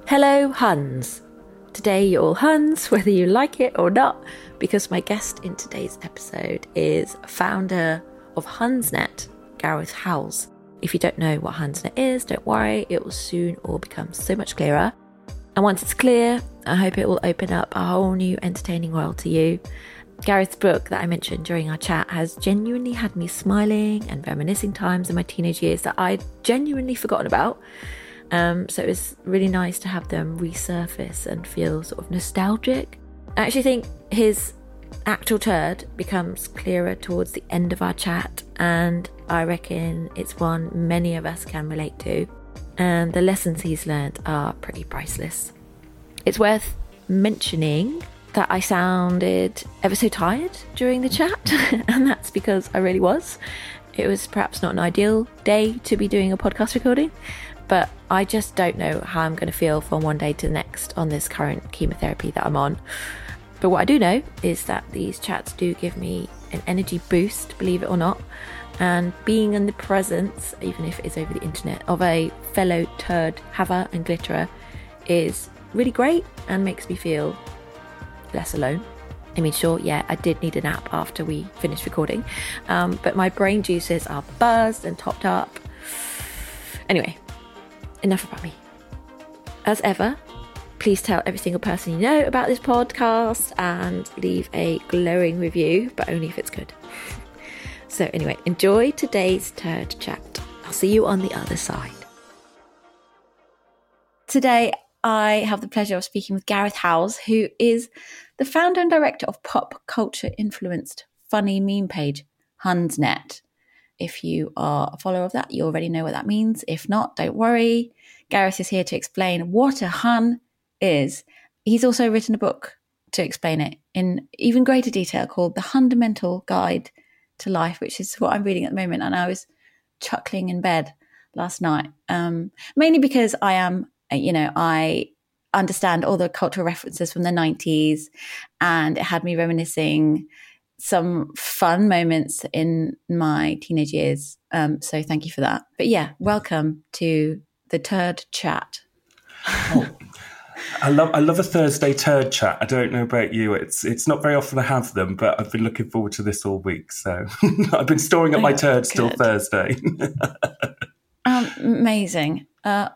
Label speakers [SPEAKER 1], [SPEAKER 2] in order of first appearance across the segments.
[SPEAKER 1] Hello, Huns. Today you're all Huns, whether you like it or not, because my guest in today's episode is founder of Hunsnet, Gareth Howells. If you don't know what Hunsnet is, don't worry, it will soon all become so much clearer. And once it's clear, I hope it will open up a whole new entertaining world to you. Gareth's book that I mentioned during our chat has genuinely had me smiling and reminiscing times in my teenage years that I'd genuinely forgotten about. So it was really nice to have them resurface and feel sort of nostalgic. I actually think his actual turd becomes clearer towards the end of our chat, and I reckon it's one many of us can relate to, and the lessons he's learned are pretty priceless. It's worth mentioning that I sounded ever so tired during the chat, and that's because I really was. It was perhaps not an ideal day to be doing a podcast recording, but I just don't know how I'm going to feel from one day to the next on this current chemotherapy that I'm on. But what I do know is that these chats do give me an energy boost, believe it or not. And being in the presence, even if it is over the internet, of a fellow turd haver and glitterer is really great and makes me feel less alone. I mean, sure, yeah, I did need a nap after we finished recording, but my brain juices are buzzed and topped up. Anyway, enough about me. As ever, please tell every single person you know about this podcast and leave a glowing review, but only if it's good. So anyway, enjoy today's turd chat. I'll see you on the other side. Today, I have the pleasure of speaking with Gareth Howells, who is the founder and director of pop culture influenced funny meme page, Hunsnet. If you are a follower of that, you already know what that means. If not, don't worry. Gareth is here to explain what a Hun is. He's also written a book to explain it in even greater detail called The Fundamental Guide to Life, which is what I'm reading at the moment. And I was chuckling in bed last night, mainly because I understand all the cultural references from the 90s, and it had me reminiscing some fun moments in my teenage years. So thank you for that. But yeah, welcome to the turd chat.
[SPEAKER 2] Oh, I love a Thursday turd chat. I don't know about you. It's not very often I have them, but I've been looking forward to this all week. So I've been storing up my turds till Thursday.
[SPEAKER 1] Amazing.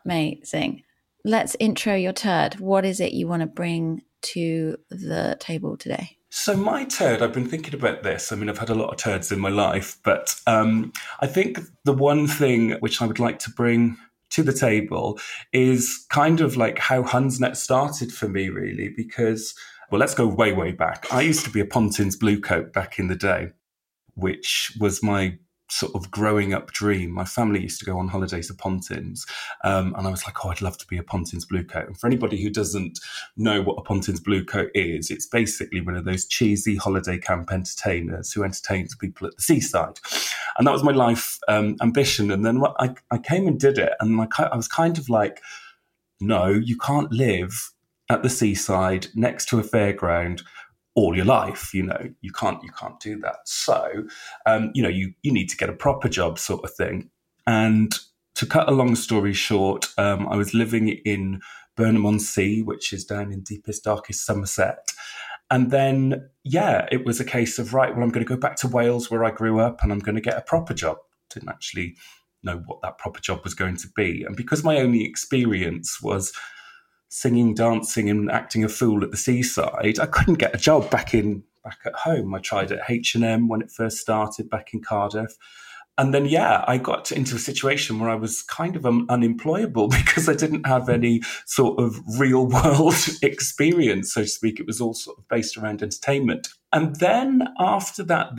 [SPEAKER 1] Let's intro your turd. What is it you want to bring to the table today?
[SPEAKER 2] So my turd, I've been thinking about this. I mean, I've had a lot of turds in my life, but I think the one thing which I would like to bring to the table is kind of like how Hunsnet started for me, really, because, well, let's go way, way back. I used to be a Pontins Bluecoat back in the day, which was my sort of growing up dream. My family used to go on holidays to Pontins, and I was like, oh, I'd love to be a Pontins Bluecoat. And for anybody who doesn't know what a Pontins Bluecoat is, it's basically one of those cheesy holiday camp entertainers who entertains people at the seaside. And that was my life ambition. And then I came and did it, and I was kind of like, no, you can't live at the seaside next to a fairground all your life. You can't do that. So, you need to get a proper job, sort of thing. And to cut a long story short, I was living in Burnham-on-Sea, which is down in deepest, darkest Somerset. And then, it was a case of, right, well, I'm going to go back to Wales where I grew up and I'm going to get a proper job. Didn't actually know what that proper job was going to be. And because my only experience was singing, dancing and acting a fool at the seaside, I couldn't get a job back at home. I tried at H&M when it first started back in Cardiff. And then, I got into a situation where I was kind of unemployable because I didn't have any sort of real world experience, so to speak. It was all sort of based around entertainment. And then after that,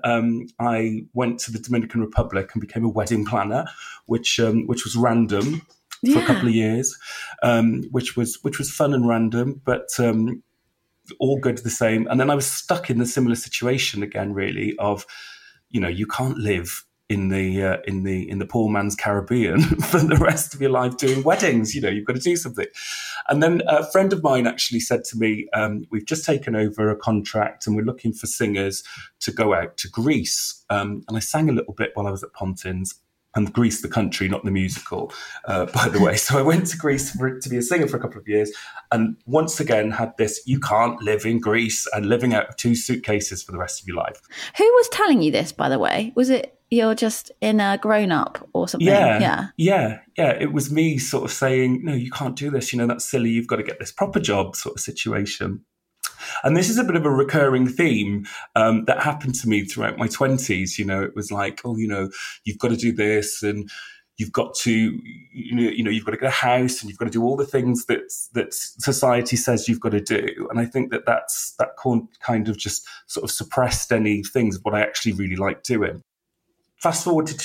[SPEAKER 2] I went to the Dominican Republic and became a wedding planner, which was random for a couple of years, which was fun and random, but all good the same. And then I was stuck in the similar situation again, really, of, you can't live in the poor man's Caribbean for the rest of your life doing weddings. You've got to do something. And then a friend of mine actually said to me, we've just taken over a contract and we're looking for singers to go out to Greece. And I sang a little bit while I was at Pontins. and Grease the country, not the musical, by the way. So I went to Greece to be a singer for a couple of years, and once again had this, you can't live in Greece and living out of 2 suitcases for the rest of your life.
[SPEAKER 3] Who was telling you this, by the way? Was it you're just in a grown-up or something?
[SPEAKER 2] Yeah. It was me sort of saying, no, you can't do this. That's silly. You've got to get this proper job sort of situation. And this is a bit of a recurring theme that happened to me throughout my 20s. It was like, you've got to do this, and you've got to, you've got to get a house, and you've got to do all the things that society says you've got to do. And I think that kind of just sort of suppressed any things of what I actually really like doing. Fast forward to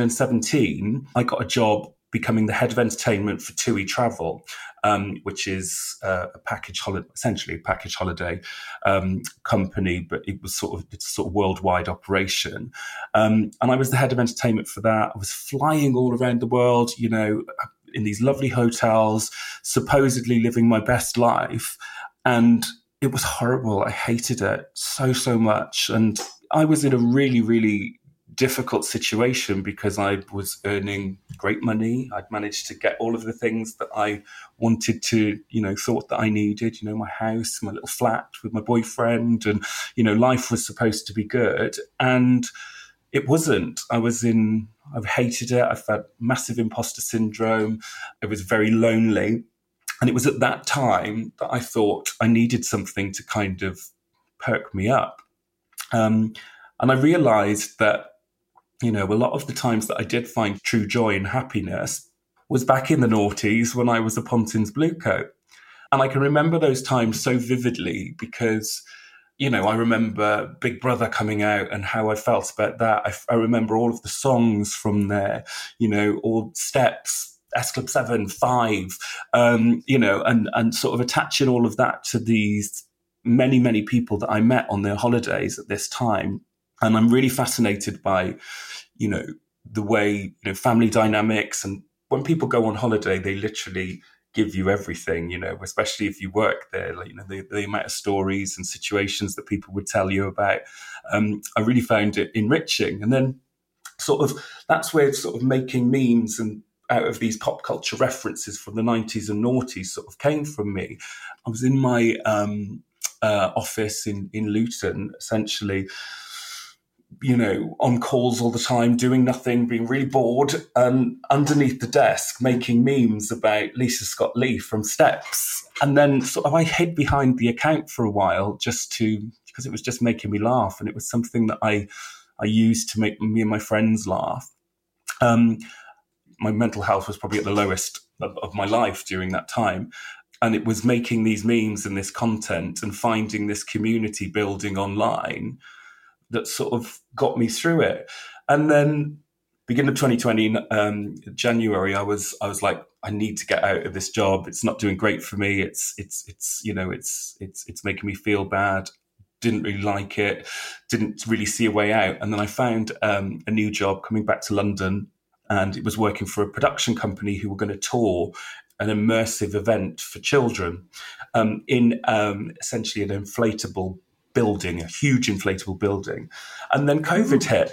[SPEAKER 2] 2017, I got a job becoming the head of entertainment for TUI Travel, which is essentially a package holiday company, but it's a sort of worldwide operation. And I was the head of entertainment for that. I was flying all around the world, in these lovely hotels, supposedly living my best life. And it was horrible. I hated it so much. And I was in a really, really difficult situation because I was earning great money. I'd managed to get all of the things that I wanted to, thought that I needed, my house, my little flat with my boyfriend, and, life was supposed to be good. And it wasn't. I hated it. I felt massive imposter syndrome. I was very lonely. And it was at that time that I thought I needed something to kind of perk me up. And I realized that, a lot of the times that I did find true joy and happiness was back in the noughties when I was a Pontins Bluecoat. And I can remember those times so vividly because, I remember Big Brother coming out and how I felt about that. I remember all of the songs from there, all Steps, S Club 7, 5, and sort of attaching all of that to these many, many people that I met on their holidays at this time. And I'm really fascinated by, the way, family dynamics. And when people go on holiday, they literally give you everything, especially if you work there, the amount of stories and situations that people would tell you about. I really found it enriching. And then that's where sort of making memes and out of these pop culture references from the 90s and noughties sort of came from me. I was in my office in Luton, essentially, on calls all the time, doing nothing, being really bored, and underneath the desk making memes about Lisa Scott Lee from Steps. And then I hid behind the account for a while because it was just making me laugh. And it was something that I used to make me and my friends laugh. My mental health was probably at the lowest of my life during that time. And it was making these memes and this content and finding this community building online that sort of got me through it. And then beginning of 2020, January, I was like, I need to get out of this job. It's not doing great for me. It's making me feel bad. Didn't really like it. Didn't really see a way out. And then I found a new job coming back to London, and it was working for a production company who were going to tour an immersive event for children in essentially an inflatable building, a huge inflatable building. And then COVID hit.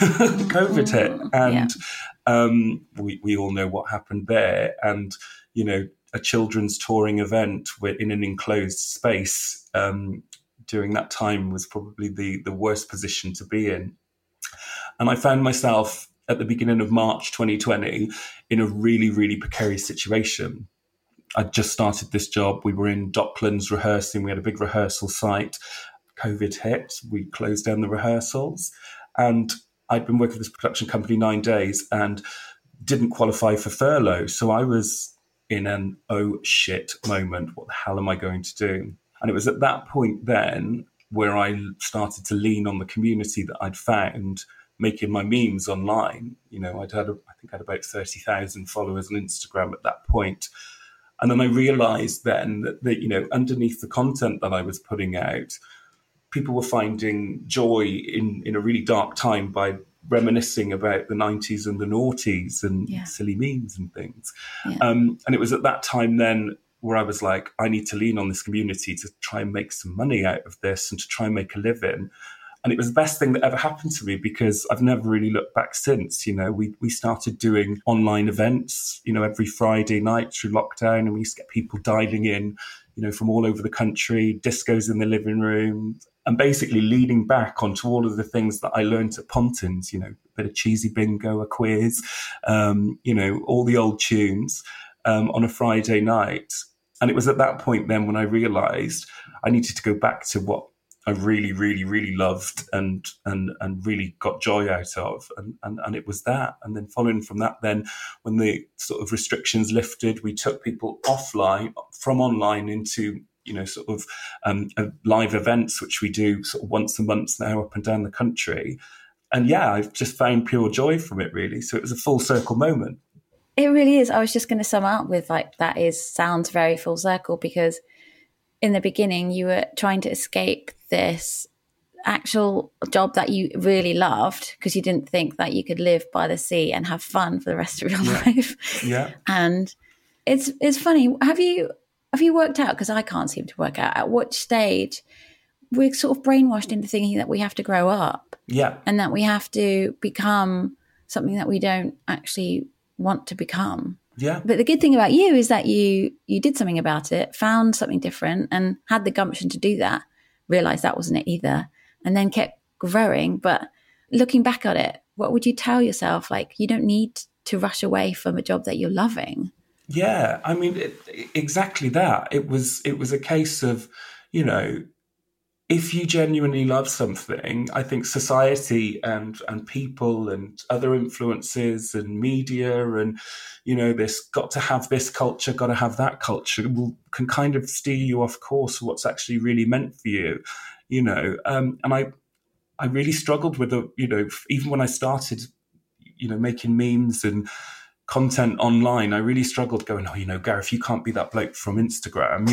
[SPEAKER 2] And we all know what happened there. And, a children's touring event in an enclosed space during that time was probably the worst position to be in. And I found myself at the beginning of March 2020 in a really, really precarious situation. I'd just started this job. We were in Docklands rehearsing. We had a big rehearsal site. COVID hit. We closed down the rehearsals. And I'd been working for this production company 9 days and didn't qualify for furlough. So I was in an oh shit moment. What the hell am I going to do? And it was at that point then where I started to lean on the community that I'd found making my memes online. I think I had about 30,000 followers on Instagram at that point. And then I realized then that underneath the content that I was putting out, people were finding joy in a really dark time by reminiscing about the 90s and the noughties and silly memes and things. Yeah. And it was at that time then where I was like, I need to lean on this community to try and make some money out of this and to try and make a living. And it was the best thing that ever happened to me because I've never really looked back since. We started doing online events, every Friday night through lockdown, and we used to get people dialing in, from all over the country, discos in the living room, and basically leading back onto all of the things that I learned at Pontins, a bit of cheesy bingo, a quiz, all the old tunes on a Friday night. And it was at that point then when I realised I needed to go back to what I really, really, really loved and really got joy out of. And it was that. And then following from that, then when the sort of restrictions lifted, we took people offline from online into, live events, which we do sort of once a month now up and down the country. And yeah, I've just found pure joy from it, really. So it was a full circle moment.
[SPEAKER 3] It really is. I was just going to sum up with sounds very full circle, because in the beginning you were trying to escape this actual job that you really loved because you didn't think that you could live by the sea and have fun for the rest of your life.
[SPEAKER 2] Yeah.
[SPEAKER 3] And it's funny. Have you worked out, because I can't seem to work out at what stage we're sort of brainwashed into thinking that we have to grow up.
[SPEAKER 2] Yeah.
[SPEAKER 3] And that we have to become something that we don't actually want to become.
[SPEAKER 2] Yeah.
[SPEAKER 3] But the good thing about you is that you did something about it, found something different and had the gumption to do that, realized that wasn't it either, and then kept growing. But looking back at it, what would you tell yourself? Like, you don't need to rush away from a job that you're loving.
[SPEAKER 2] Yeah. I mean, exactly that. It was a case of, if you genuinely love something, I think society and people and other influences and media and, this got to have this culture, got to have that culture can kind of steer you off course for what's actually really meant for you, and I really struggled with even when I started, making memes and content online, I really struggled going, Gareth, you can't be that bloke from Instagram,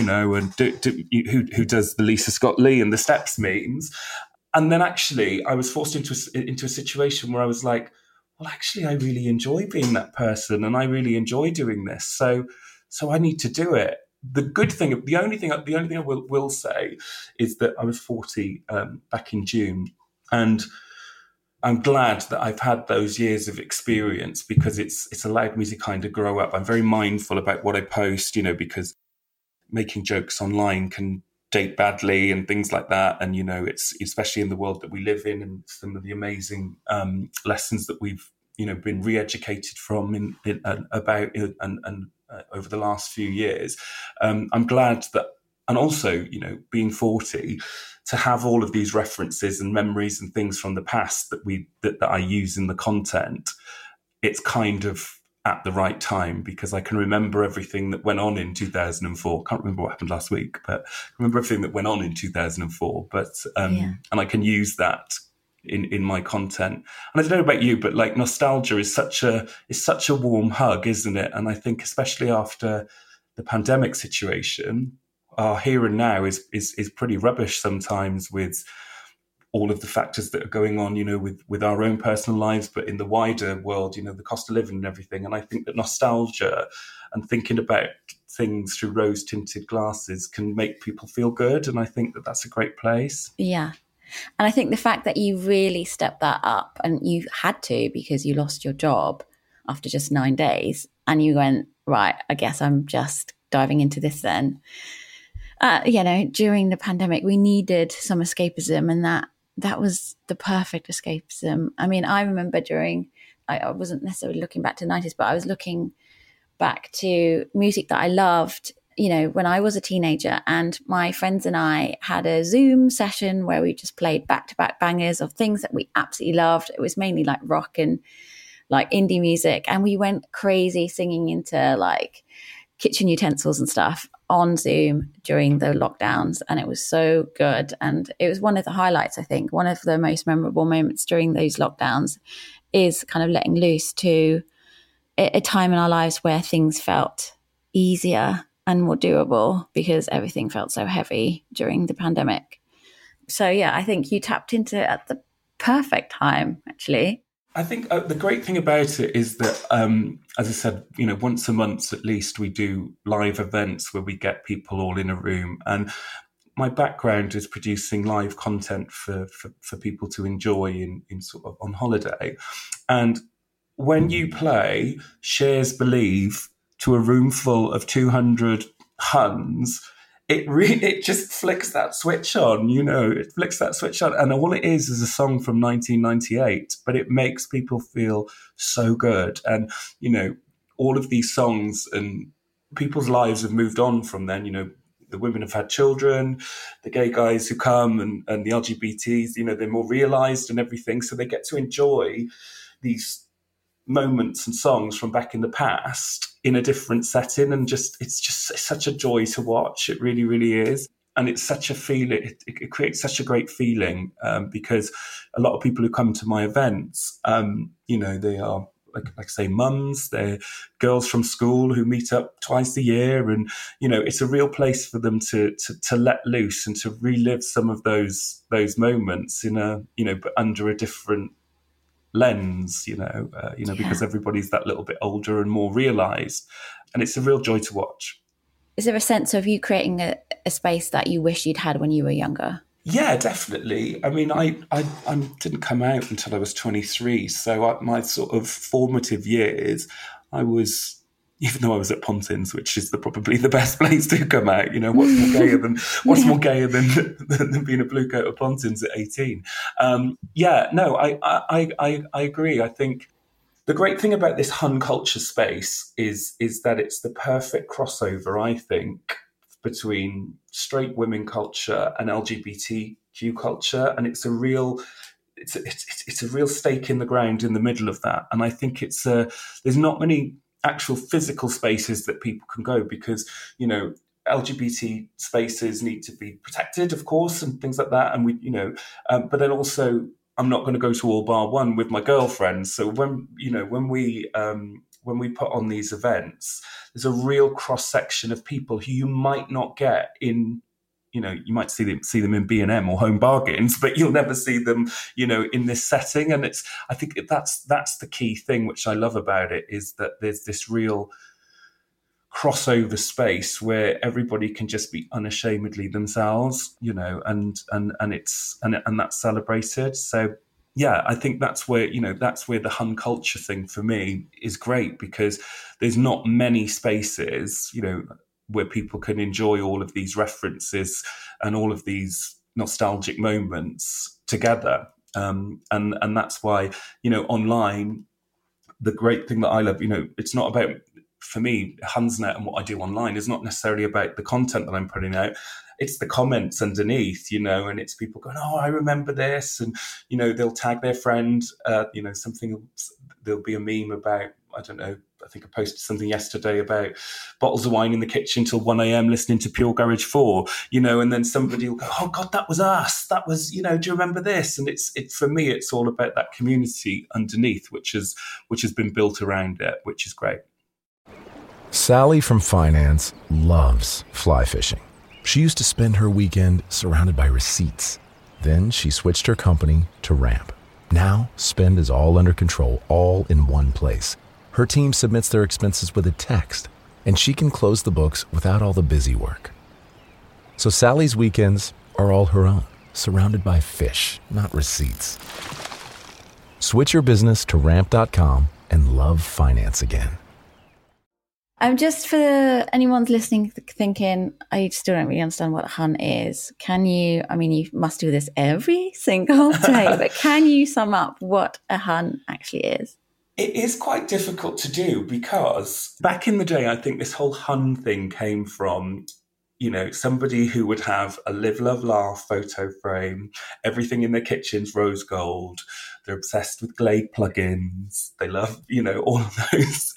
[SPEAKER 2] and who does the Lisa Scott Lee and the Steps memes. And then actually I was forced into a situation where I was like, well, actually, I really enjoy being that person and I really enjoy doing this. So I need to do it. The only thing I will say is that I was 40 back in June, and I'm glad that I've had those years of experience because it's allowed me to kind of grow up. I'm very mindful about what I post, because making jokes online can date badly and things like that. And, it's especially in the world that we live in and some of the amazing lessons that we've, been re-educated from about over the last few years. I'm glad that, and also, being 40, to have all of these references and memories and things from the past that I use in the content, it's kind of at the right time because I can remember everything that went on in 2004. Can't remember what happened last week, but I remember everything that went on in 2004. And I can use that in my content. And I don't know about you, but like nostalgia is such a warm hug, isn't it? And I think especially after the pandemic situation, our here and now is pretty rubbish sometimes with all of the factors that are going on, with our own personal lives, but in the wider world, the cost of living and everything. And I think that nostalgia and thinking about things through rose-tinted glasses can make people feel good. And I think that that's a great place.
[SPEAKER 3] Yeah. And I think the fact that you really stepped that up, and you had to because you lost your job after just 9 days, and you went, right, I guess I'm just diving into this then. During the pandemic, we needed some escapism, and that was the perfect escapism. I mean, I remember I wasn't necessarily looking back to the 90s, but I was looking back to music that I loved, when I was a teenager, and my friends and I had a Zoom session where we just played back-to-back bangers of things that we absolutely loved. It was mainly like rock and like indie music, and we went crazy singing into like kitchen utensils and stuff on Zoom during the lockdowns, and it was so good. And it was one of the highlights, I think. One of the most memorable moments during those lockdowns is kind of letting loose to a time in our lives where things felt easier and more doable because everything felt so heavy during the pandemic. So yeah, I think you tapped into it at the perfect time, actually.
[SPEAKER 2] I think the great thing about it is that, as I said, once a month at least, we do live events where we get people all in a room. And my background is producing live content for people to enjoy in sort of on holiday. And when you play Shares Believe to a room full of 200 Huns, it just flicks that switch on, it flicks that switch on. And all it is a song from 1998, but it makes people feel so good. And, all of these songs, and people's lives have moved on from then, the women have had children, the gay guys who come and the LGBTs, they're more realized and everything. So they get to enjoy these moments and songs from back in the past in a different setting, and it's just such a joy to watch. It really, really is. And it's such a feeling, it creates such a great feeling, because a lot of people who come to my events, they are, like I say, mums, they're girls from school who meet up twice a year. And, it's a real place for them to let loose and to relive some of those moments but under a different lens, because everybody's that little bit older and more realised. And it's a real joy to watch.
[SPEAKER 3] Is there a sense of you creating a space that you wish you'd had when you were younger?
[SPEAKER 2] Yeah, definitely. I mean, I didn't come out until I was 23. So my sort of formative years, I was, even though I was at Pontins, which is probably the best place to come out, what's more gayer than being a blue coat at Pontins at 18? I agree. I think the great thing about this Hun culture space is that it's the perfect crossover, I think, between straight women culture and LGBTQ culture, and it's a real stake in the ground in the middle of that. And I think there's not many actual physical spaces that people can go, because LGBT spaces need to be protected, of course, and things like that. And we, but then also, I'm not going to go to all bar one with my girlfriends. So when we put on these events, there's a real cross section of people who you might not get in. You might see them in B&M or Home Bargains, but you'll never see them, in this setting. And I think that's the key thing, which I love about it, is that there's this real crossover space where everybody can just be unashamedly themselves, and that's celebrated. So yeah, I think that's where the Hun culture thing for me is great, because there's not many spaces, where people can enjoy all of these references and all of these nostalgic moments together. And that's why, online, the great thing that I love, it's not about, for me, Hunsnet and what I do online is not necessarily about the content that I'm putting out. It's the comments underneath, and it's people going, oh, I remember this. And, they'll tag their friend, there'll be a meme about, I don't know, I think I posted something yesterday about bottles of wine in the kitchen till 1 a.m. listening to Pure Garage 4, and then somebody will go, oh God, that was us. That was, do you remember this? And it's for me, it's all about that community underneath, which has been built around it, which is great.
[SPEAKER 4] Sally from finance loves fly fishing. She used to spend her weekend surrounded by receipts. Then she switched her company to Ramp. Now, spend is all under control, all in one place. Her team submits their expenses with a text, and she can close the books without all the busy work. So Sally's weekends are all her own, surrounded by fish, not receipts. Switch your business to Ramp.com and love finance again.
[SPEAKER 3] Just for anyone's listening thinking, I still don't really understand what Hun is. You must do this every single day, but can you sum up what a Hun actually is?
[SPEAKER 2] It is quite difficult to do, because back in the day, I think this whole Hun thing came from, somebody who would have a live, love, laugh photo frame, everything in their kitchen's rose gold. They're obsessed with Glade plugins. They love, all of those.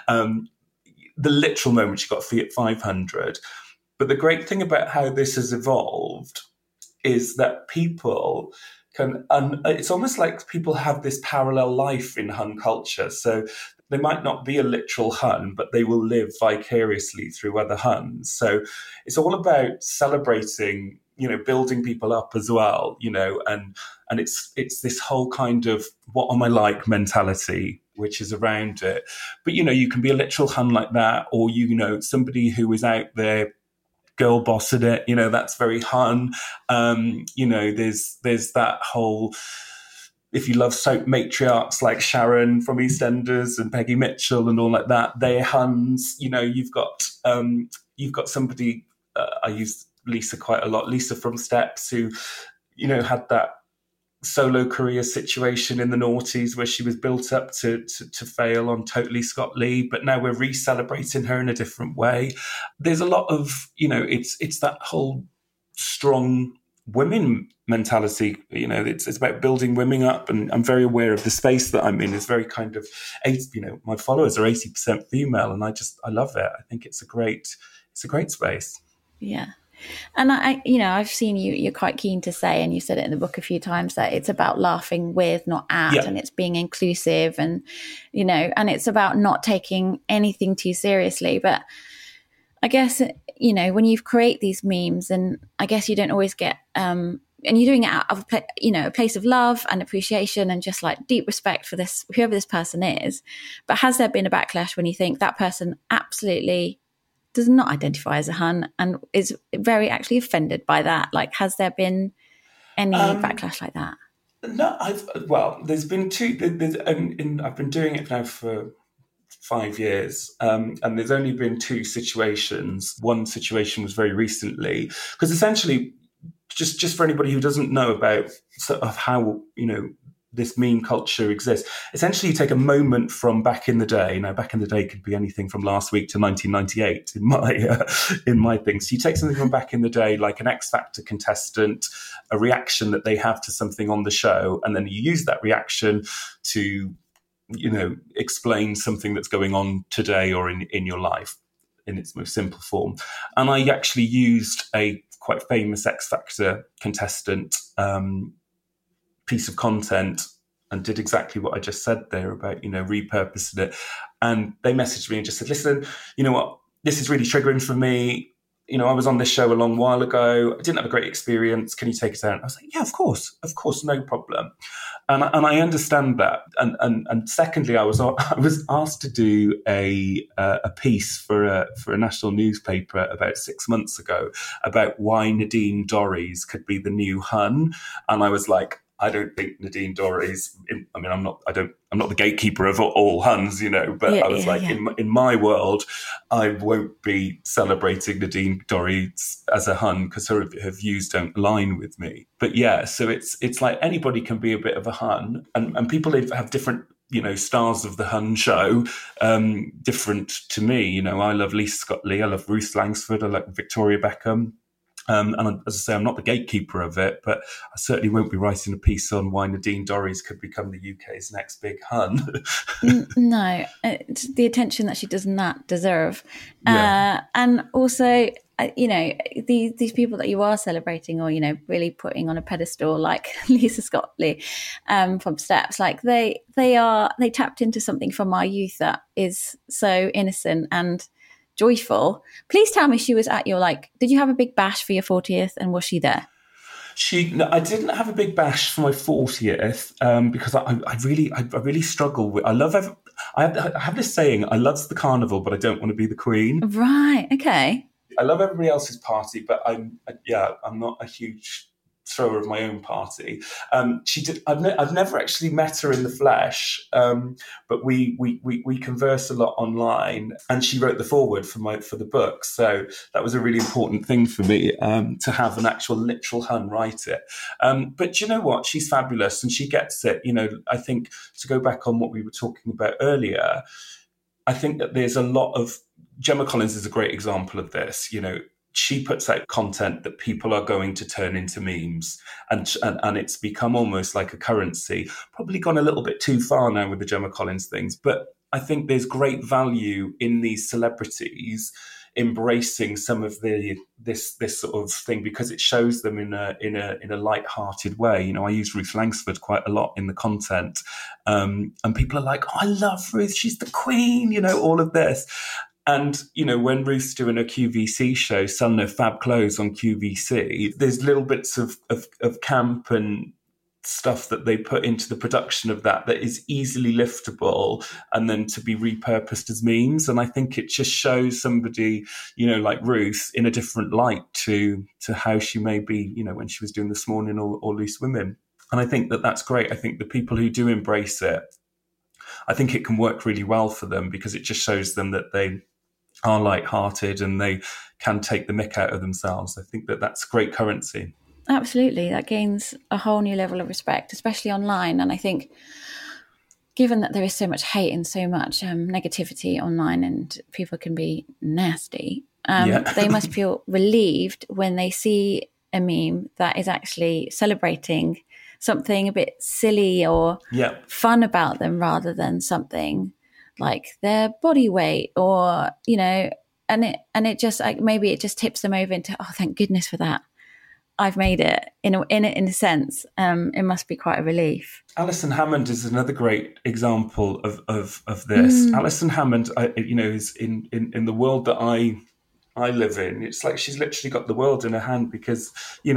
[SPEAKER 2] The literal moment she got a Fiat 500. But the great thing about how this has evolved is that people it's almost like people have this parallel life in Hun culture. So they might not be a literal Hun, but they will live vicariously through other Huns. So it's all about celebrating, building people up as well, and it's this whole kind of what am I like mentality, which is around it. But, you can be a literal Hun like that, or, somebody who is out there girl boss in it. You know, that's very Hun. You know, there's that whole, if you love soap matriarchs like Sharon from EastEnders and Peggy Mitchell and all like that, they're Huns. You know, you've got somebody, I use Lisa quite a lot, Lisa from Steps, who, you know, had that solo career situation in the noughties where she was built up to fail on Totally Scott Lee, but now we're re-celebrating her in a different way. There's a lot of, you know, it's that whole strong women mentality. You know, it's about building women up, and I'm very aware of the space that I'm in. It's very kind of, you know, my followers are 80% female, and I love it. I think it's a great space.
[SPEAKER 3] Yeah. And I've seen you're quite keen to say, and you said it in the book a few times, that it's about laughing with, not at, and it's being inclusive, and, you know, and it's about not taking anything too seriously. But I guess, you know, when you create these memes, and I guess you don't always get, and you're doing it out of, you know, a place of love and appreciation and just like deep respect for this, whoever this person is. But has there been a backlash when you think that person absolutely does not identify as a Hun and is very actually offended by that? Like, has there been any backlash like that?
[SPEAKER 2] No, there's been two. I've been doing it now for 5 years, and there's only been two situations. One situation was very recently, because essentially, just for anybody who doesn't know about sort of how, you know, this meme culture exists. Essentially, you take a moment from back in the day. Now, back in the day could be anything from last week to 1998 in my thing. So you take something from back in the day, like an X Factor contestant, a reaction that they have to something on the show, and then you use that reaction to, you know, explain something that's going on today or in your life in its most simple form. And I actually used a quite famous X Factor contestant piece of content and did exactly what I just said there about, you know, repurposing it. And they messaged me and just said, listen, you know what, this is really triggering for me. You know, I was on this show a long while ago. I didn't have a great experience. Can you take it out? I was like, yeah, of course, no problem. And I understand that. And secondly, I was asked to do a piece for a national newspaper about 6 months ago about why Nadine Dorries could be the new Hun. And I was like, I don't think Nadine Dorries, I mean, I'm not the gatekeeper of all Huns, you know, but I was in my world, I won't be celebrating Nadine Dorries as a Hun because her views don't align with me. But yeah, so it's like anybody can be a bit of a Hun, and people have different, you know, stars of the Hun show, different to me. You know, I love Lisa Scott Lee, I love Ruth Langsford, I like Victoria Beckham. And as I say, I'm not the gatekeeper of it, but I certainly won't be writing a piece on why Nadine Dorries could become the UK's next big Hun.
[SPEAKER 3] No, it's the attention that she does not deserve. Yeah. And also, you know, these people that you are celebrating or, you know, really putting on a pedestal, like Lisa Scott Lee from Steps, like they tapped into something from our youth that is so innocent and joyful. Please tell me she was at your, like, did you have a big bash for your 40th and was she there?
[SPEAKER 2] I didn't have a big bash for my 40th because I really struggle with, I have this saying, I love the carnival, but I don't want to be the queen.
[SPEAKER 3] Right, okay.
[SPEAKER 2] I love everybody else's party, but I'm not a huge thrower of my own party. I've never actually met her in the flesh, but we converse a lot online, and she wrote the foreword for the book. So that was a really important thing for me, to have an actual literal Hun write it. But you know what? She's fabulous and she gets it. You know, I think to go back on what we were talking about earlier, I think that there's a lot of, Gemma Collins is a great example of this. You know, she puts out content that people are going to turn into memes, and it's become almost like a currency. Probably gone a little bit too far now with the Gemma Collins things, but I think there's great value in these celebrities embracing some of this sort of thing, because it shows them in a light-hearted way. You know, I use Ruth Langsford quite a lot in the content, and people are like, "Oh, I love Ruth. She's the queen." You know, all of this. And, you know, when Ruth's doing a QVC show, selling her fab clothes on QVC, there's little bits of camp and stuff that they put into the production of that is easily liftable and then to be repurposed as memes. And I think it just shows somebody, like Ruth in a different light to how she may be, when she was doing This Morning or Loose Women. And I think that that's great. I think the people who do embrace it, I think it can work really well for them because it just shows them that they are lighthearted and they can take the mick out of themselves. I think that that's great currency.
[SPEAKER 3] Absolutely. That gains a whole new level of respect, especially online. And I think given that there is so much hate and so much negativity online and people can be nasty, they must feel relieved when they see a meme that is actually celebrating something a bit silly or fun about them rather than something like their body weight or, and it just like maybe it just tips them over into, oh, thank goodness for that. I've made it in a sense. It must be quite a relief.
[SPEAKER 2] Alison Hammond is another great example of this. Alison Hammond, is in the world that I live in. It's like she's literally got the world in her hand because,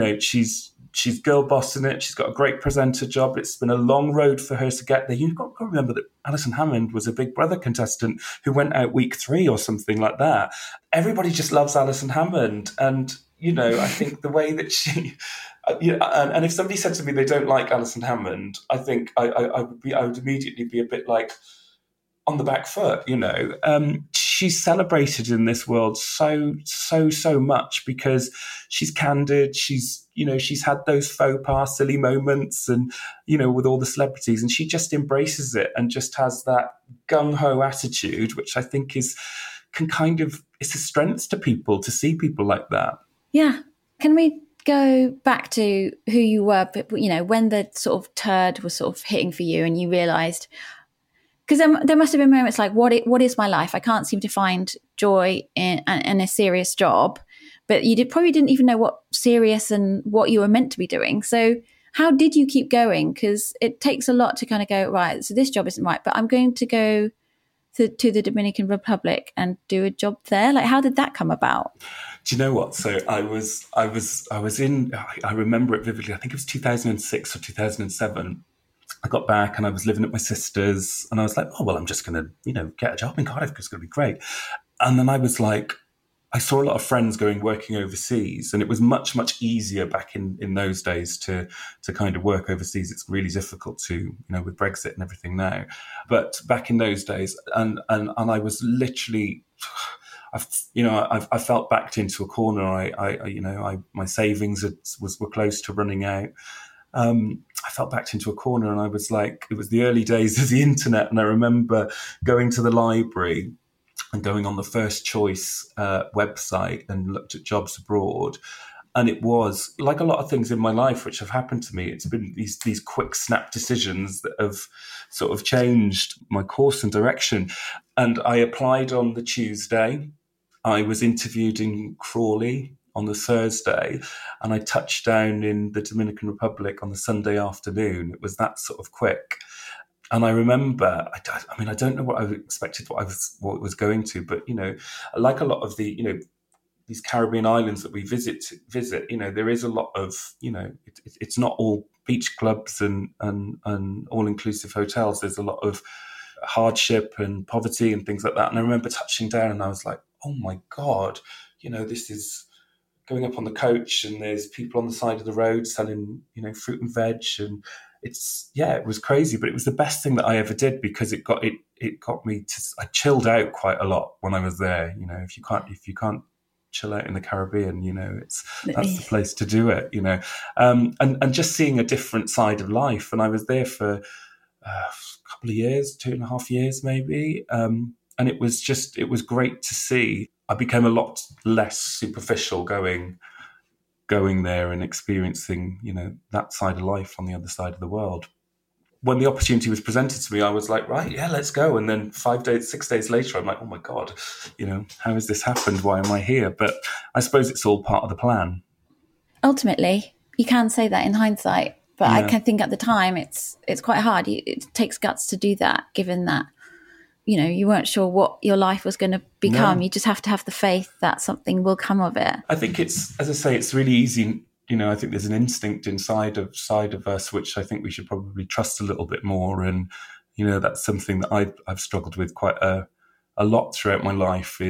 [SPEAKER 2] she's girl bossing it. She's got a great presenter job. It's been a long road for her to get there. You've got to remember that Alison Hammond was a Big Brother contestant who went out week 3 or something like that. Everybody just loves Alison Hammond. And, I think the way that she, and if somebody said to me they don't like Alison Hammond, I think I would immediately be a bit like on the back foot, She's celebrated in this world so much because she's candid. She's had those faux pas, silly moments and, with all the celebrities, and she just embraces it and just has that gung-ho attitude, which I think it's a strength to people to see people like that.
[SPEAKER 3] Yeah. Can we go back to who you were, when the sort of turd was sort of hitting for you and you realised, because there must have been moments like, what is my life? I can't seem to find joy in a serious job, but you probably didn't even know what serious and what you were meant to be doing. So how did you keep going? Because it takes a lot to kind of go, right, so this job isn't right, but I'm going to go to the Dominican Republic and do a job there. Like, how did that come about?
[SPEAKER 2] Do you know what? So I was in, I remember it vividly. I think it was 2006 or 2007. I got back and I was living at my sister's and I was like, oh, well, I'm just going to, get a job in Cardiff because it's going to be great. And then I was like, I saw a lot of friends working overseas, and it was much, much easier back in those days to kind of work overseas. It's really difficult to, with Brexit and everything now. But back in those days, and I was literally, I felt backed into a corner. My savings were close to running out. I felt backed into a corner, and I was like, it was the early days of the internet. And I remember going to the library and going on the First Choice website and looked at jobs abroad. And it was like a lot of things in my life which have happened to me. It's been these quick snap decisions that have sort of changed my course and direction. And I applied on the Tuesday. I was interviewed in Crawley on the Thursday, and I touched down in the Dominican Republic on the Sunday afternoon. It was that sort of quick. And I remember, I don't know what I expected, what it was going to, but, like a lot of the, these Caribbean islands that we visit, there is a lot of, it's not all beach clubs and all-inclusive hotels. There's a lot of hardship and poverty and things like that. And I remember touching down and I was like, oh my God, this is going up on the coach and there's people on the side of the road selling, fruit and veg. And it was crazy, but it was the best thing that I ever did because it got me to, I chilled out quite a lot when I was there. If you can't chill out in the Caribbean, that's the place to do it, and just seeing a different side of life. And I was there for a couple of years, 2.5 years, maybe. And it was great to see. I became a lot less superficial going there and experiencing, that side of life on the other side of the world. When the opportunity was presented to me, I was like, right, yeah, let's go. And then 6 days later, I'm like, oh my God, how has this happened? Why am I here? But I suppose it's all part of the plan.
[SPEAKER 3] Ultimately, you can say that in hindsight, but yeah. I can think at the time it's quite hard. It takes guts to do that, given that, you weren't sure what your life was going to become. No. You just have to have the faith that something will come of it.
[SPEAKER 2] I think it's, as I say, it's really easy I think there's an instinct inside of us, which I think we should probably trust a little bit more. And, that's something that I've struggled with quite a lot throughout my life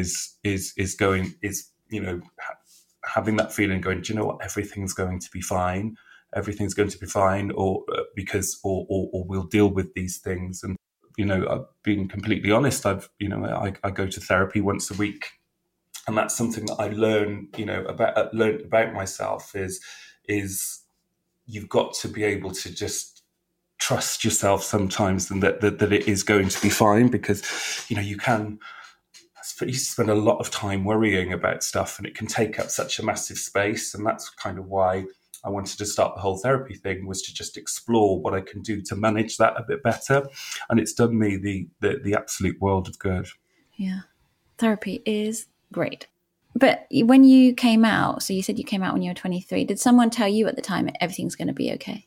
[SPEAKER 2] having that feeling going, do you know what? Everything's going to be fine. Everything's going to be fine, or we'll deal with these things. And, I've been completely honest. I go to therapy once a week. And that's something that I learned about myself is you've got to be able to just trust yourself sometimes, and that it is going to be fine, because, you spend a lot of time worrying about stuff, and it can take up such a massive space. And that's kind of why I wanted to start the whole therapy thing, was to just explore what I can do to manage that a bit better. And it's done me the absolute world of good.
[SPEAKER 3] Yeah. Therapy is great. But when you came out, so you said you came out when you were 23, did someone tell you at the time everything's going to be okay?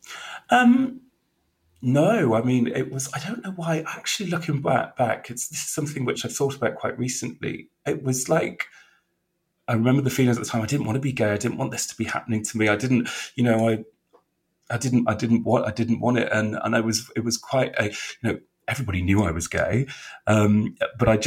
[SPEAKER 2] No, I mean, it was, I don't know why, actually looking back, this is something which I've thought about quite recently. It was like, I remember the feelings at the time. I didn't want to be gay. I didn't want this to be happening to me. I didn't, I didn't want it. And it was quite a, everybody knew I was gay. But I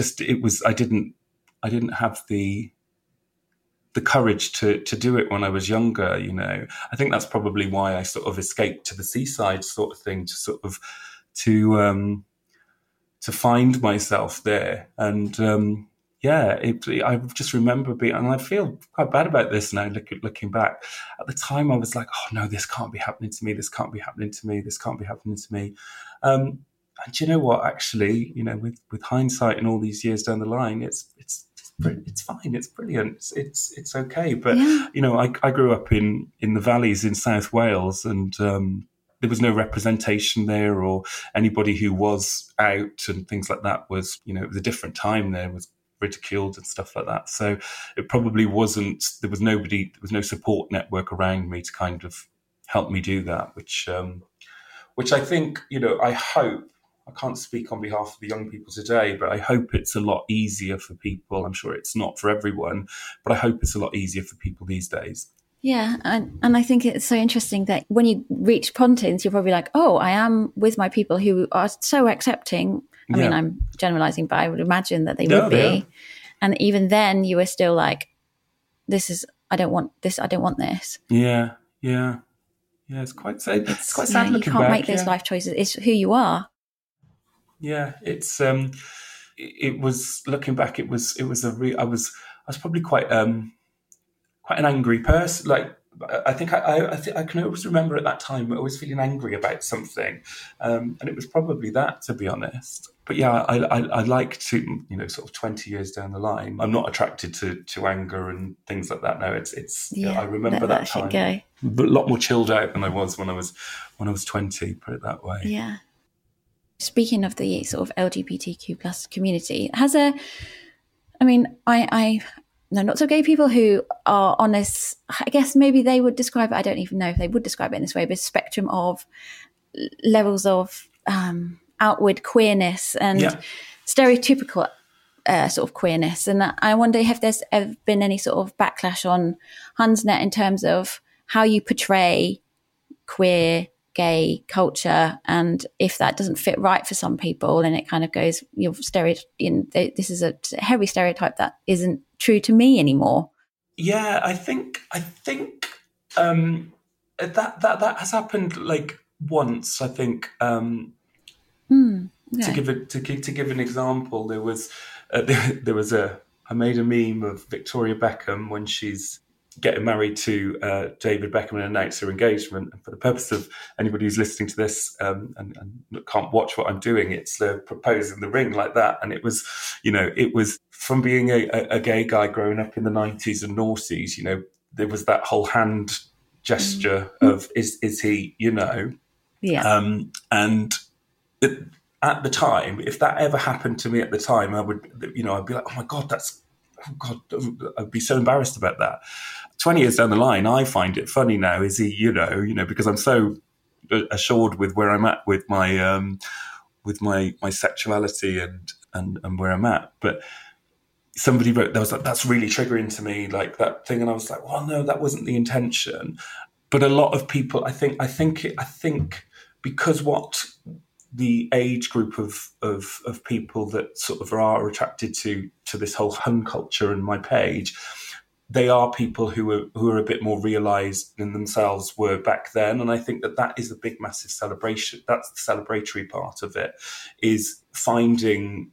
[SPEAKER 2] didn't have the courage to do it when I was younger. I think that's probably why I sort of escaped to the seaside sort of thing, to sort of to find myself there. And I just remember and I feel quite bad about this now, looking back. At the time, I was like, oh no, this can't be happening to me. This can't be happening to me. This can't be happening to me. And do you know what? Actually, with hindsight and all these years down the line, it's fine. It's brilliant. It's okay. But yeah. I grew up in the valleys in South Wales, and there was no representation there, or anybody who was out and things like that was, it was a different time. There was ridiculed and stuff like that. So it probably wasn't. There was no support network around me to kind of help me do that. Which I think, I hope. I can't speak on behalf of the young people today, but I hope it's a lot easier for people. I'm sure it's not for everyone, but I hope it's a lot easier for people these days.
[SPEAKER 3] Yeah, and I think it's so interesting that when you reach Pontins, you're probably like, oh, I am with my people who are so accepting. I mean, I'm generalizing, but I would imagine that they would be. Yeah. And even then you were still like, I don't want this.
[SPEAKER 2] Yeah. It's quite sad. It's quite sad looking back.
[SPEAKER 3] You can't make those life choices. It's who you are.
[SPEAKER 2] Yeah, it's it was, looking back, I was probably quite an angry person. Like, I think I can always remember at that time always feeling angry about something, and it was probably that, to be honest. But yeah, I like to, sort of 20 years down the line, I'm not attracted to anger and things like that. No, it's I remember that time, but a lot more chilled out than I was when I was 20. Put it that way.
[SPEAKER 3] Yeah. Speaking of the sort of LGBTQ plus community, I know lots of gay people who are on this, I guess maybe they would describe it, I don't even know if they would describe it in this way, but a spectrum of levels of outward queerness and stereotypical sort of queerness. And I wonder if there's ever been any sort of backlash on Hunsnet in terms of how you portray queer gay culture, and if that doesn't fit right for some people, and it kind of goes, this is a heavy stereotype that isn't true to me anymore.
[SPEAKER 2] Yeah, I think that has happened like once. I think okay. to give an example, there was I made a meme of Victoria Beckham when she's getting married to David Beckham and announce her engagement. And for the purpose of anybody who's listening to this and can't watch what I'm doing, it's proposing the ring like that. And it was from being a gay guy growing up in the 90s and noughties, there was that whole hand gesture of is he,
[SPEAKER 3] Yeah.
[SPEAKER 2] And at the time, if that ever happened to me at the time, I'd be like, oh my God, I'd be so embarrassed about that. 20 years down the line, I find it funny now. Is he, because I'm so assured with where I'm at with my sexuality and where I'm at. But somebody wrote, there was like, that's really triggering to me, like that thing. And I was like, well, no, that wasn't the intention. But a lot of people, I think because what the age group of people that sort of are attracted to this whole Hun culture and my page, they are people who are a bit more realised than themselves were back then. And I think that is a big, massive celebration. That's the celebratory part of it, is finding,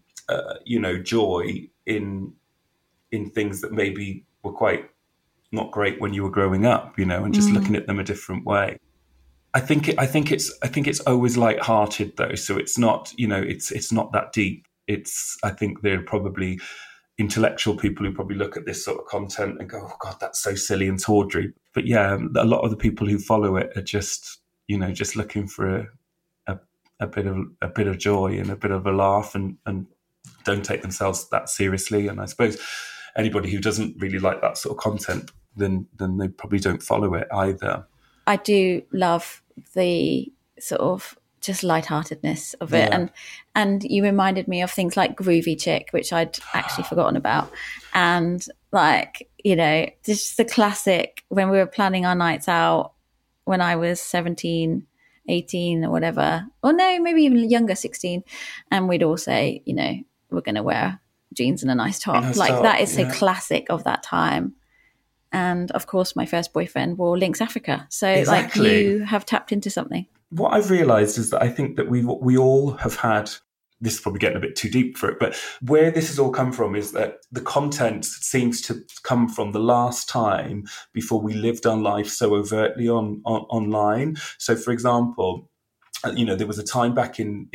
[SPEAKER 2] joy in things that maybe were quite not great when you were growing up, and just looking at them a different way. I think it's always light-hearted though, so it's not, it's not that deep. I think there are probably intellectual people who probably look at this sort of content and go, oh God, that's so silly and tawdry. But yeah, a lot of the people who follow it are just looking for a bit of joy and a bit of a laugh, and don't take themselves that seriously. And I suppose anybody who doesn't really like that sort of content, then they probably don't follow it either.
[SPEAKER 3] I do love the sort of just lightheartedness of it. Yeah. And you reminded me of things like Groovy Chick, which I'd actually forgotten about. And just the classic, when we were planning our nights out when I was 17, 18 or whatever, or no, maybe even younger, 16. And we'd all say, we're going to wear jeans and a nice top. That is so classic of that time. And of course, my first boyfriend wore Lynx Africa. So exactly. You have tapped into something.
[SPEAKER 2] What I've realised is that I think that we all have had, this is probably getting a bit too deep for it, but where this has all come from is that the content seems to come from the last time before we lived our life so overtly online. So, for example, there was a time back in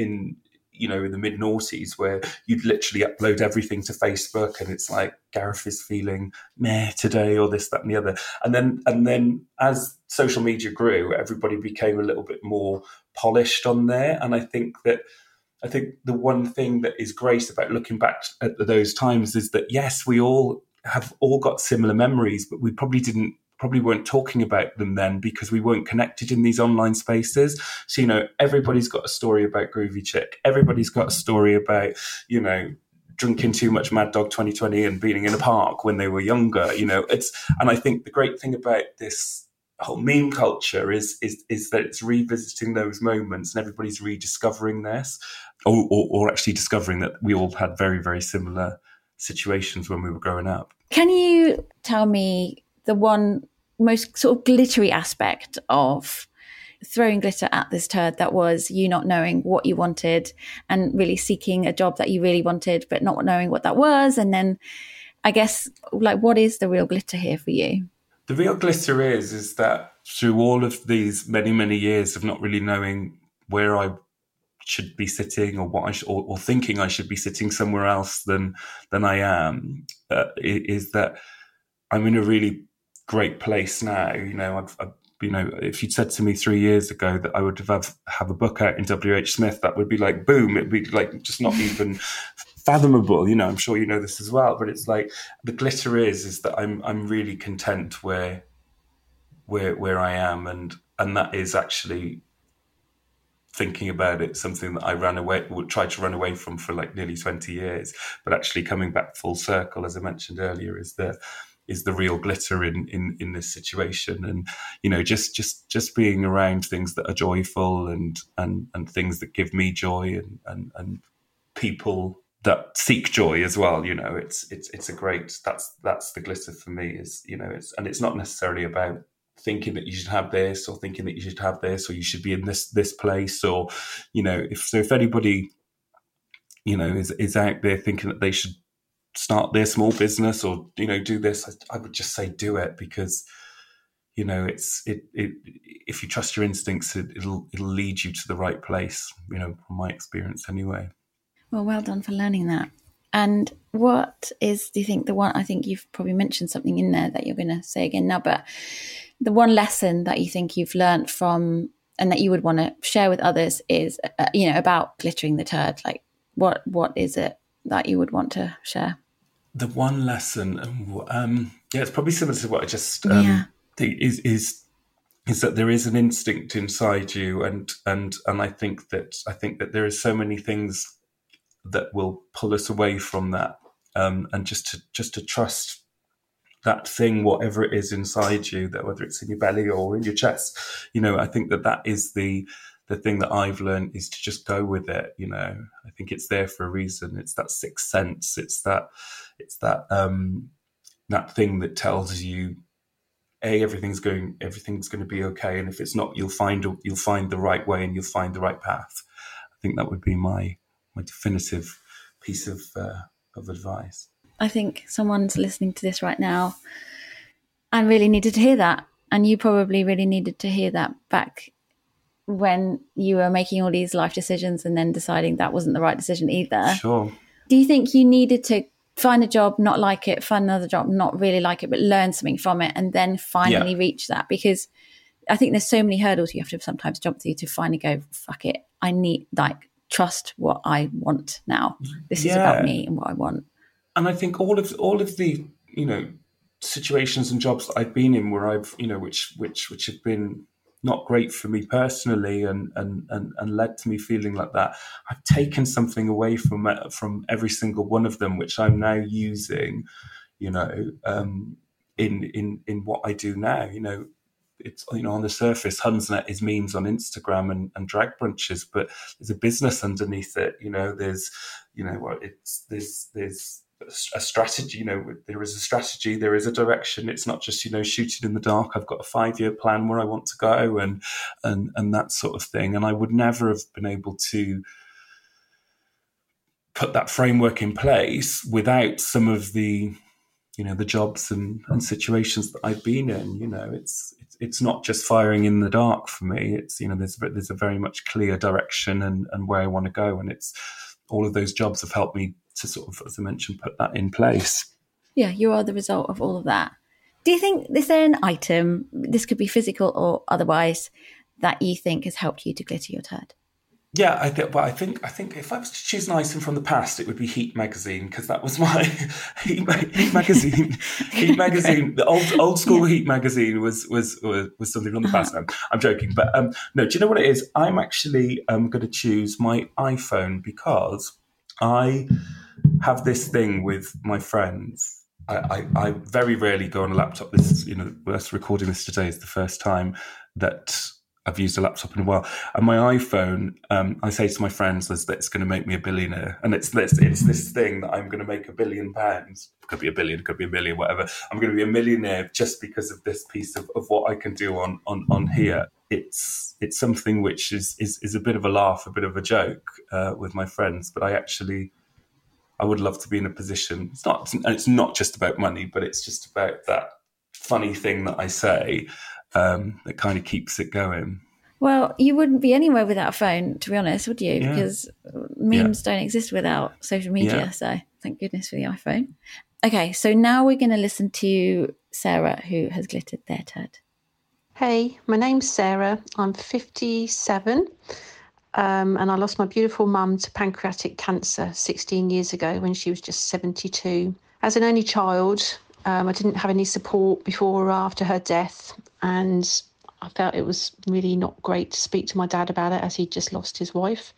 [SPEAKER 2] the mid-noughties where you'd literally upload everything to Facebook and it's like, Gareth is feeling meh today, or this, that and the other. And then as social media grew, everybody became a little bit more polished on there. And I think the one thing that is great about looking back at those times is that, yes, we all have got similar memories, but we probably weren't talking about them then because we weren't connected in these online spaces. So, everybody's got a story about Groovy Chick. Everybody's got a story about, drinking too much Mad Dog 2020 and being in a park when they were younger. And I think the great thing about this whole meme culture is that it's revisiting those moments and everybody's rediscovering this, or actually discovering that we all had very, very similar situations when we were growing up.
[SPEAKER 3] Can you tell me the one most sort of glittery aspect of throwing glitter at this turd that was you not knowing what you wanted and really seeking a job that you really wanted, but not knowing what that was? And then I guess, what is the real glitter here for you?
[SPEAKER 2] The real glitter is that through all of these many, many years of not really knowing where I should be sitting, or what or thinking I should be sitting somewhere else than I am, is that I'm in a really great place now. I've if you'd said to me 3 years ago that I would have a book out in WH Smith, that would be like boom. It'd be like just not even fathomable. I'm sure you know this as well. But it's like the glitter is that I'm really content where I am, and that is actually, thinking about it, something that I tried to run away from for like nearly 20 years, but actually coming back full circle, as I mentioned earlier, is the real glitter in this situation. And just being around things that are joyful and things that give me joy, and people that seek joy as well. It's a great, that's the glitter for me, is it's not necessarily about thinking that you should have this, or thinking that you should have this, or you should be in this place, or if anybody is out there thinking that they should start their small business or do this, I would just say do it, because if you trust your instincts, it'll lead you to the right place, from my experience anyway.
[SPEAKER 3] Well done for learning that. And what is, do you think, the one, I think you've probably mentioned something in there that you're going to say again now, but the one lesson that you think you've learned from and that you would want to share with others is, about glittering the turd? Like, what is it that you would want to share?
[SPEAKER 2] The one lesson, it's probably similar to what I just think is that there is an instinct inside you, and I think that there is so many things that will pull us away from that, and just to trust that thing, whatever it is inside you, that whether it's in your belly or in your chest, I think that is the thing that I've learned, is to just go with it. I think it's there for a reason. It's that sixth sense. It's that that thing that tells you, everything's going to be okay, and if it's not, you'll find the right way, and you'll find the right path. I think that would be my definitive piece of advice.
[SPEAKER 3] I think someone's listening to this right now and really needed to hear that, and you probably really needed to hear that back when you were making all these life decisions and then deciding that wasn't the right decision either.
[SPEAKER 2] Sure.
[SPEAKER 3] Do you think you needed to find a job, not like it, find another job, not really like it, but learn something from it, and then finally reach that? Because I think there's so many hurdles you have to sometimes jump through to finally go, fuck it, I need, trust what I want now. This is about me and what I want.
[SPEAKER 2] And I think all of the, situations and jobs that I've been in where I've, which have been not great for me personally and led to me feeling like that, I've taken something away from every single one of them, which I'm now using, in what I do now. It's, on the surface, Hunsnet is memes on Instagram and drag brunches, but there's a business underneath it. There's a strategy, there is a strategy, there is a direction. It's not just, shooting in the dark. I've got a 5-year plan where I want to go and that sort of thing. And I would never have been able to put that framework in place without some of the, the jobs and situations that I've been in. It's not just firing in the dark for me. It's, there's a very much clear direction and where I want to go. And it's all of those jobs have helped me to sort of, as I mentioned, put that in place. Yeah,
[SPEAKER 3] you are the result of all of that. Do you think, is there an item, this could be physical or otherwise, that you think has helped you to glitter your turd?
[SPEAKER 2] Yeah, I think if I was to choose an item from the past, it would be Heat magazine, because that was my Heat magazine. Heat magazine, the old school Heat magazine was something from the past. No, I'm joking, but no. Do you know what it is? I'm actually going to choose my iPhone, because I have this thing with my friends. I very rarely go on a laptop. This is, us recording this today is the first time that I've used a laptop in a while. And my iPhone, I say to my friends that it's going to make me a billionaire. And it's this thing that I'm going to make £1 billion. Could be a billion, could be a million, whatever. I'm going to be a millionaire just because of this piece of what I can do on here. It's something which is a bit of a laugh, a bit of a joke with my friends. But I would love to be in a position. It's not just about money, but it's just about that funny thing that I say that kind of keeps it going.
[SPEAKER 3] Well, you wouldn't be anywhere without a phone, to be honest, would you? Yeah. Because memes don't exist without social media. Yeah. So thank goodness for the iPhone. Okay, so now we're going to listen to Sarah, who has glittered their turd.
[SPEAKER 5] Hey, my name's Sarah. I'm 57. And I lost my beautiful mum to pancreatic cancer 16 years ago when she was just 72. As an only child, I didn't have any support before or after her death, and I felt it was really not great to speak to my dad about it, as he'd just lost his wife.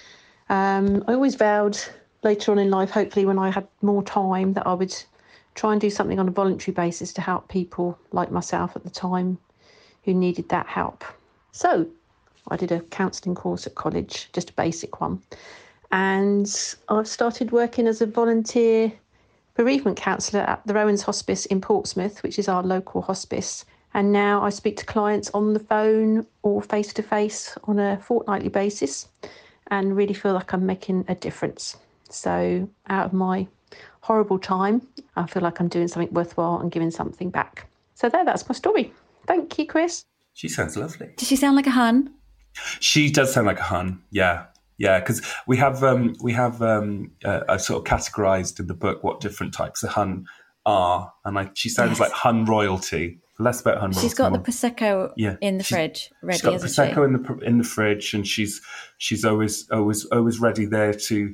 [SPEAKER 5] I always vowed later on in life, hopefully when I had more time, that I would try and do something on a voluntary basis to help people like myself at the time who needed that help. So I did a counselling course at college, just a basic one. And I've started working as a volunteer bereavement counsellor at the Rowans Hospice in Portsmouth, which is our local hospice. And now I speak to clients on the phone or face-to-face on a fortnightly basis and really feel like I'm making a difference. So out of my horrible time, I feel like I'm doing something worthwhile and giving something back. So that's my story. Thank you, Chris.
[SPEAKER 2] She sounds lovely.
[SPEAKER 3] Does she sound like a hun?
[SPEAKER 2] She does sound like a hun, yeah. Yeah, because we have I've sort of categorised in the book what different types of hun are, and she sounds like hun royalty. Less about hun royalty.
[SPEAKER 3] She's got the prosecco in the fridge ready. She's got
[SPEAKER 2] prosecco in the fridge, and she's always ready there to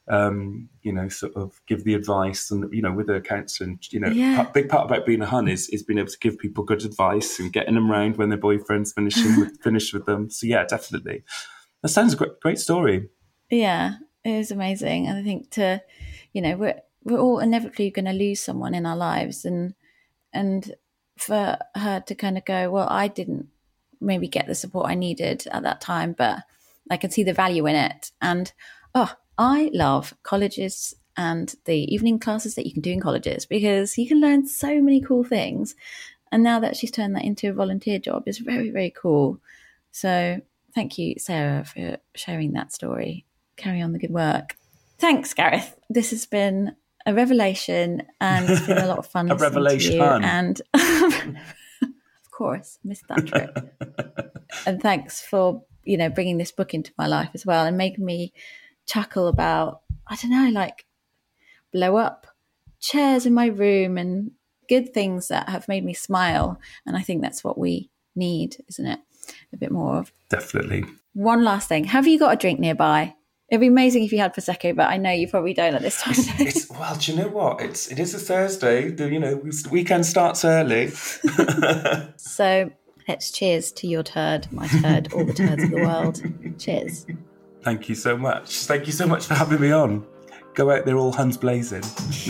[SPEAKER 2] sort of give the advice, and with her counselling, a big part about being a hun is being able to give people good advice and getting them round when their boyfriend's finished with them. So yeah, definitely. That sounds a great story.
[SPEAKER 3] Yeah, it is amazing. And I think we're all inevitably going to lose someone in our lives, and for her to kind of go, well, I didn't maybe get the support I needed at that time, but I can see the value in it. And I love colleges and the evening classes that you can do in colleges, because you can learn so many cool things. And now that she's turned that into a volunteer job, is very, very cool. So thank you, Sarah, for sharing that story. Carry on the good work. Thanks, Gareth. This has been a revelation, and it's been a lot of fun
[SPEAKER 2] A
[SPEAKER 3] listening
[SPEAKER 2] revelation.
[SPEAKER 3] to you. And of course, missed that trip. And thanks for, bringing this book into my life as well, and making me chuckle about, I don't know, like blow up chairs in my room and good things that have made me smile. And I think that's what we need, isn't it? A bit more of.
[SPEAKER 2] Definitely.
[SPEAKER 3] One last thing. Have you got a drink nearby? It'd be amazing if you had Prosecco, but I know you probably don't at this time of day.
[SPEAKER 2] Well, do you know what? It is a Thursday. The weekend starts early.
[SPEAKER 3] So let's cheers to your turd, my turd, all the turds of the world. Cheers.
[SPEAKER 2] Thank you so much. Thank you so much for having me on. Go out there all Huns blazing.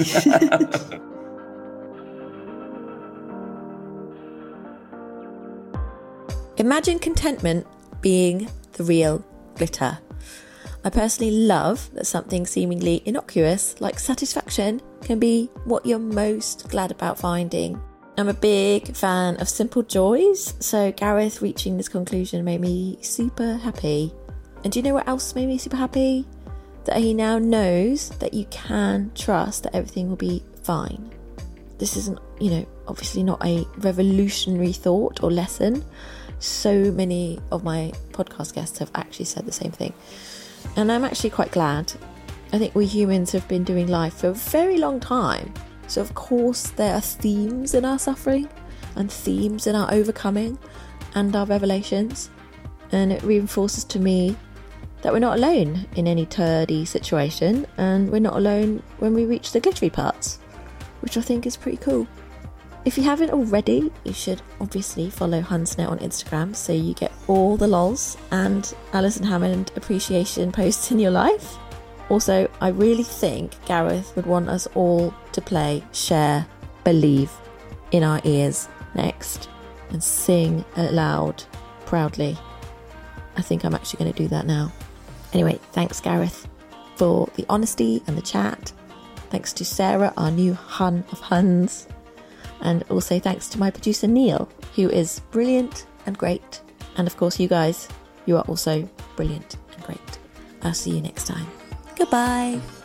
[SPEAKER 1] Imagine contentment being the real glitter. I personally love that something seemingly innocuous like satisfaction can be what you're most glad about finding. I'm a big fan of simple joys, so Gareth reaching this conclusion made me super happy. And do you know what else made me super happy? That he now knows that you can trust that everything will be fine. This isn't, obviously not a revolutionary thought or lesson. So many of my podcast guests have actually said the same thing. And I'm actually quite glad. I think we humans have been doing life for a very long time. So of course there are themes in our suffering and themes in our overcoming and our revelations. And it reinforces to me that we're not alone in any turdy situation, and we're not alone when we reach the glittery parts, which I think is pretty cool. If you haven't already, you should obviously follow Hunsnet on Instagram so you get all the lols and Alison Hammond appreciation posts in your life. Also, I really think Gareth would want us all to play Share, Believe in our ears next and sing aloud proudly. I think I'm actually going to do that now. Anyway, thanks Gareth for the honesty and the chat. Thanks to Sarah, our new Hun of Huns. And also thanks to my producer Neil, who is brilliant and great. And of course you guys, you are also brilliant and great. I'll see you next time. Goodbye.